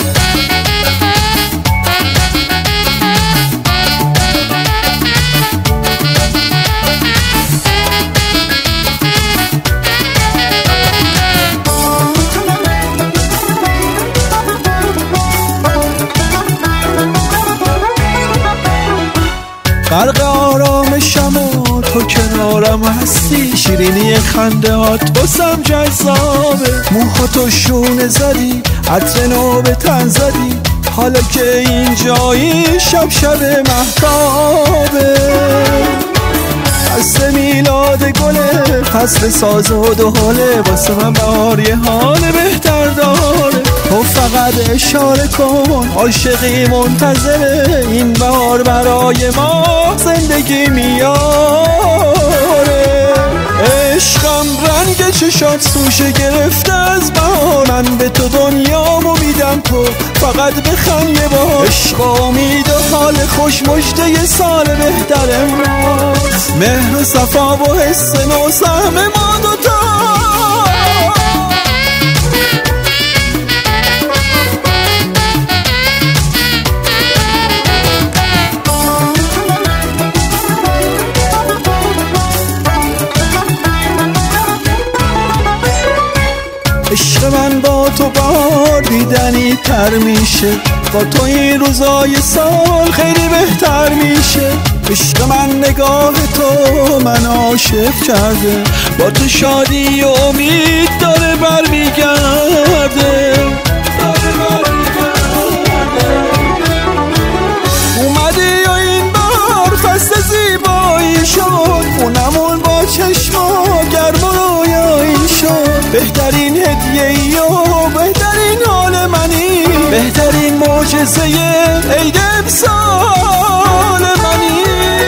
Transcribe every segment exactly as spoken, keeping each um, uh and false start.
غرق آرامشم و تو کنارم هستی، شیرینی خنده هات بسم جذابه، موهاتو شونه زدی عطر نو به تن زدی، حالا که اینجایی شب شب مهتابه. فصل میلاد گله، فصل ساز و دهاله، واسه من بهار یه حال بهتر داره. تو فقط اشاره کن عاشقی منتظره، این بهار برای ما زندگی میاره. عشقم رنگ چشات سوشه گرفته از بهار، من به تو دنیامو میدم تو فقط بخند یه بار. عشق امید و حال خوش مژده یه سال بهتر امروز، مهر و صفا و حس نو سهم ما دوتا. عشق من با تو بهار دیدنی تر میشه، با تو این روزای سال خیلی بهتر میشه. عشق من نگاه تو من عاشق کرده، با تو شادی و امید داره برمیگرده. اومدی و این بار فصل زیبایی شد، خونمون با چشما گرم و رویایی شد. بهترین هدیه ای و بهترین حال منی، بهترین معجزه عید امسال منی.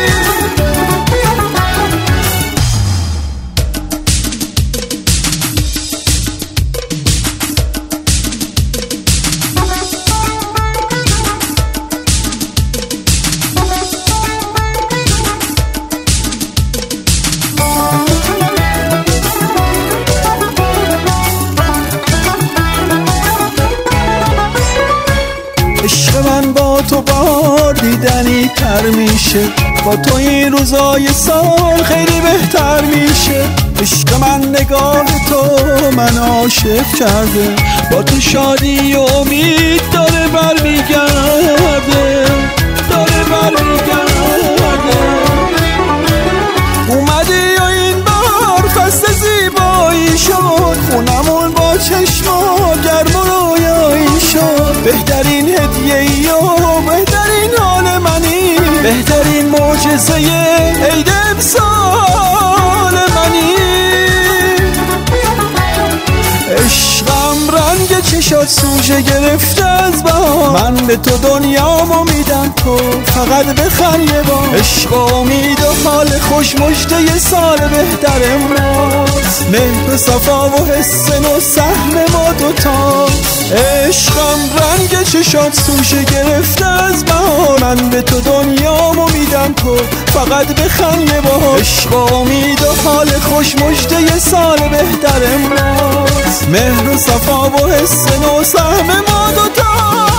عشق من با تو بهار دیدنی تر میشه، با تو این روزای سال خیلی بهتر میشه. عشق من نگاه تو من عاشق کرده، با تو شادی و امید داره برمیگرده، داره برمیگرده. اومدی و این بار فصل زیبایی شد، خونمون با چشما گرم و رویایی شد. بهترین هدیه ای و بهترین حال منی، بهترین معجزه عید امسال منی. عشقم رنگ چشات سوژه گرفته از بهار، من به تو دنیامو میدم تو فقط بخند یه بار. عشق امید و حال خوش مژده یه سال بهتر امروز، مهر و صفا و حس نو سهم ما دوتا. عشقم رنگ چشات سوژه گرفته از بهار، من به تو دنیامو میدم تو فقط بخند یه بار. عشق امید و حال خوش مژده یه سال بهتر امروز، مهر و صفا و حس نو سهم ما دوتا.